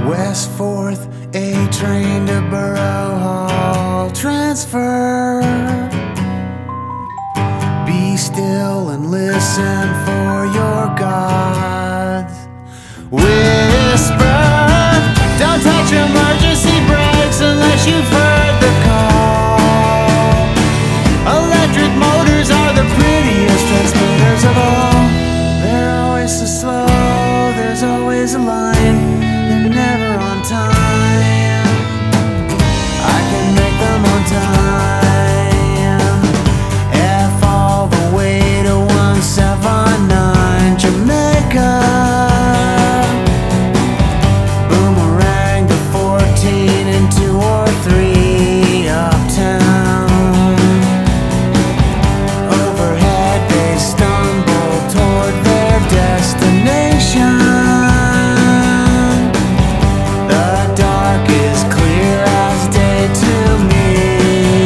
West 4th, A train to Borough Hall. Transfer. Be still and listen for your gods. Whisper. Don't touch emergency brakes unless you've heard the call. Electric motors are the prettiest transmitters of all. They're always so slow, there's always a line. They're never on time. I can make them on time. F all the way to 179 Jamaica. Boomerang to 14 and 2 or 3 uptown. Overhead they stumble toward their destination. The dark is clear as day to me.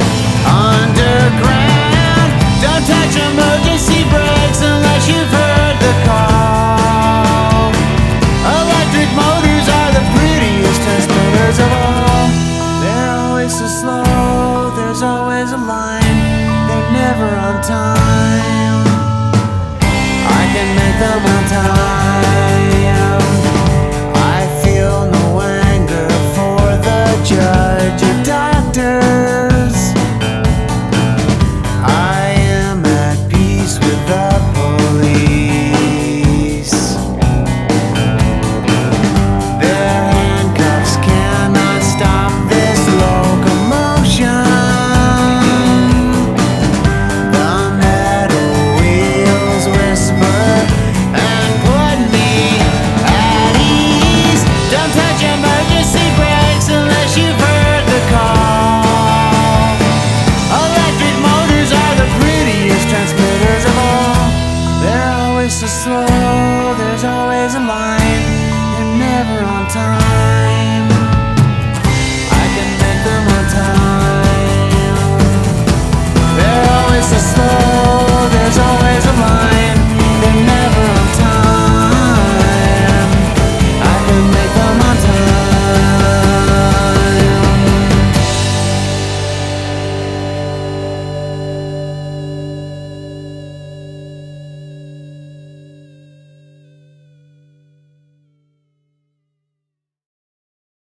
Underground, don't touch emergency brakes unless you've heard the call. Electric motors are the prettiest transmitters of all. They're always so slow, there's always a line. They're never on time. I can make them on time. I feel no anger for the judge or doctors. I am at peace with the police. Their handcuffs cannot stop this locomotion. The metal wheels whisper and put me at ease. Don't touch emergency brakes unless you've heard the call. Electric motors are the prettiest transmitters of all. They're always so slow, there's always a line. They're never on time. I can make them on time. They're always so slow, there's always a line.